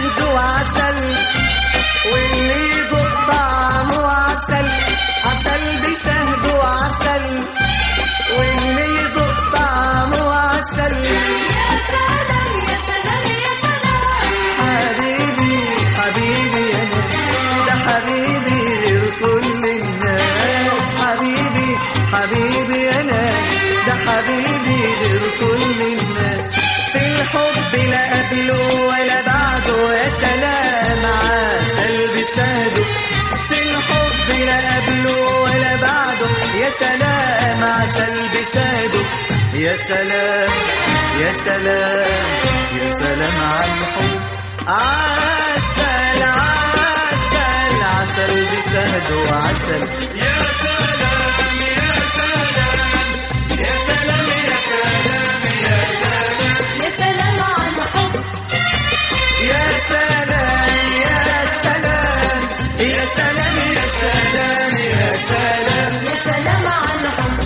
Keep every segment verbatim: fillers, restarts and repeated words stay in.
بشهد وعسل، واللي يذوق طعمه عسل، عسل بشهد وعسل، واللي يذوق طعمه عسل. يا سلام يا سلام يا سلام، حبيبي حبيبي يا ناس، ده حبيبي غير كل الناس. حبيبي حبيبي يا ناس، ده حبيبي غير كل الناس. في الحب لا قبله ولا بعده، يا سلام عسل بشهده. في الحب لا قبله ولا بعده، يا سلام عسل بشهده. يا سلام يا سلام يا سلام على الحب، عسل عسل عسل بشهده وعسل. يا سلام يا سلام يا سلام يا سلام يا سلام يا سلام على الحب، يا سلام يا سلام يا سلام يا سلام يا سلام. يا سلام على الحب.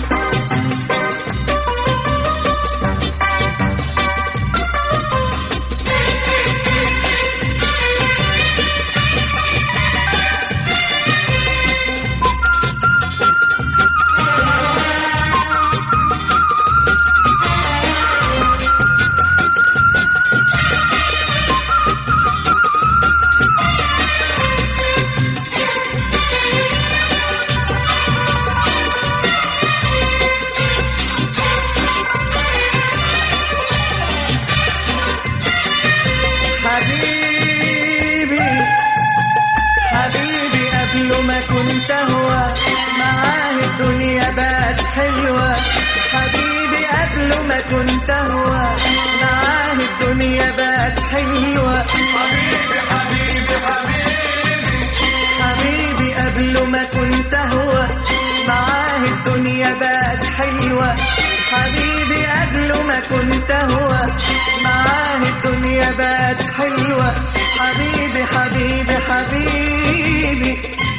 حبيبي حبيبي قبل ما كنت هو، معاه الدنيا بقت حلوة. حبيبي قبل ما كنت هو، معاه الدنيا بقت حلوة. حبيبي حبيبي حبيبي حبيبي قبل ما كنت هو، معاه الدنيا بقت حلوة. حبيبي قبل ما كنت هو، معاه الدنيا بقت حلوة. حبيبي حبيبي حبيبي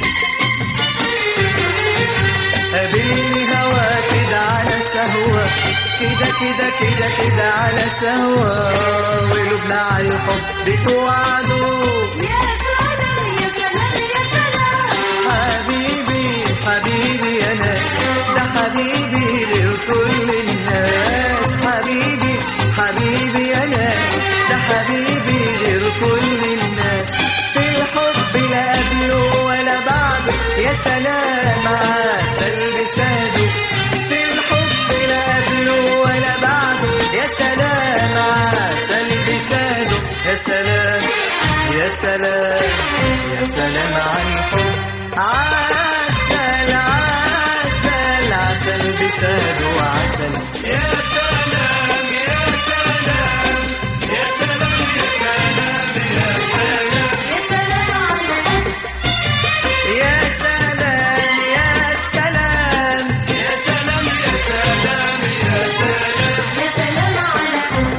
قابلني هوا كده على سهوة، كده كده كده كده على سهوة، وقلوبنا على الحب توعدوا. يا سلام يا سلام يا سلام، حبيبي حبيبي يا ناس، ده حبيبي غير كل الناس. حبيبي حبيبي يا ناس، ده حبيبي غير كل الناس. في الحب لا قبله ولا بعده، يا سلام عسل بشهده. في الحب لا قبله ولا بعده، يا سلام عسل بشهده. يا سلام يا سلام يا سلام على الحب، عسل عسل عسل بشهده وعسل. يا سلام يا سلام يا سلام يا سلام يا سلام يا سلام على الحب، يا سلام يا سلام يا سلام يا سلام يا سلام يا سلام على الحب.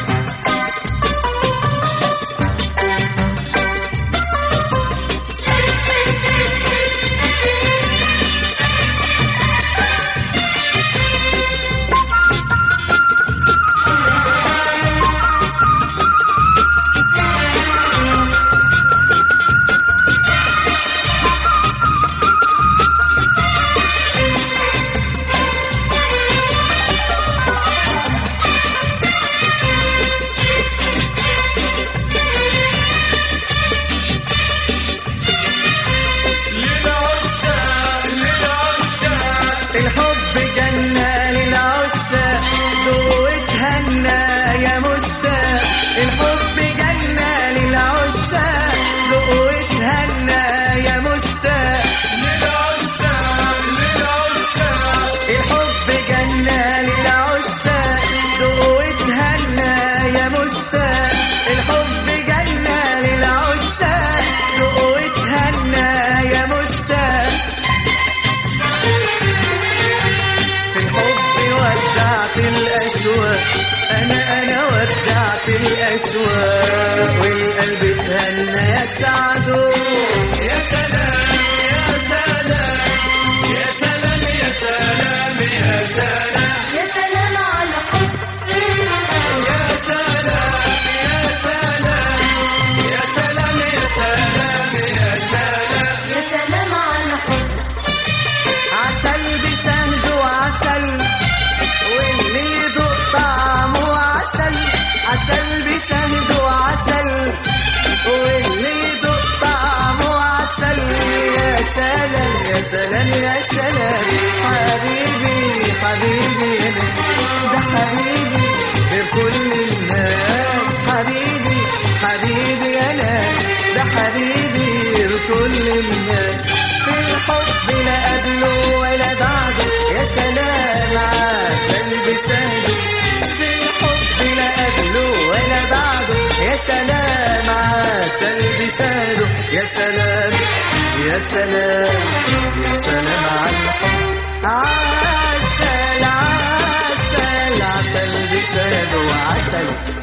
للعشاق للعشاق الحب جنة للعشاق، دوتهنا يا مشتاق. الحب جنة للعشاق، دوتهنا يا مشتاق. للعشاق للعشاق الحب جنة للعشاق، دوتهنا يا مشتاق. الحب جنة للعشاق، دوتهنا يا مشتاق. في الحب ودعت الأشواق، أنا أنا ودعت الأشواق، والقلب اتهنى يا سعده. يا سلام يا سلام يا سلام يا سلام يا سلام يا سلام على الحب، يا سلام يا سلام يا يا حبيبي لكل الناس. في الحب لا قبله ولا بعده، يا سلام عسل بشهده. في الحب لا قبله ولا بعده، يا سلام عسل بشهده. يا سلام يا سلام يا سلام على الحب، عسل عسل عسل بشهده وعسل